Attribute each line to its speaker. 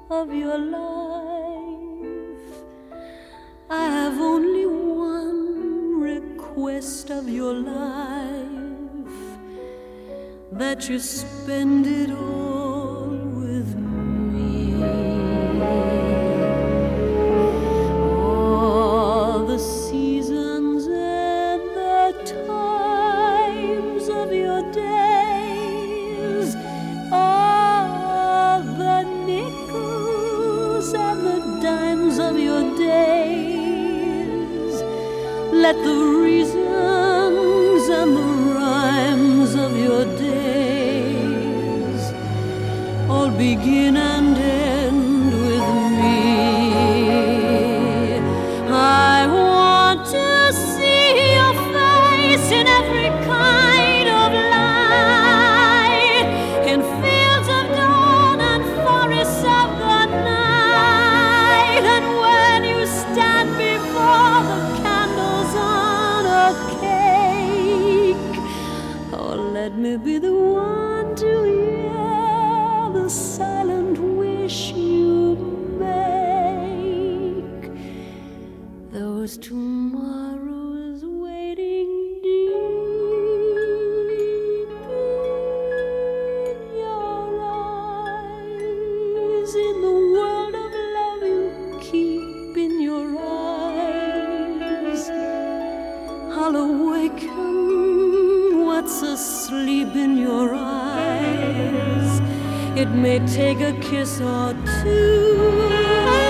Speaker 1: of your life. I have only one request of your life, that you spend it all with me. All the seasons and the times of your days, all the nickels and the dimes of your days. Let the reasons and the rhymes of your days all begin and end with me. I want to see your face in every kind of light, in fields of dawn and forests of the night. And when you stand before the candles on a cake, oh, let me be the one to hear the silent wish you make. Those tomorrows waiting deep in your eyes, in the world of love you keep in your eyes. I'll awaken what's asleep in your eyes. It may take a kiss or two,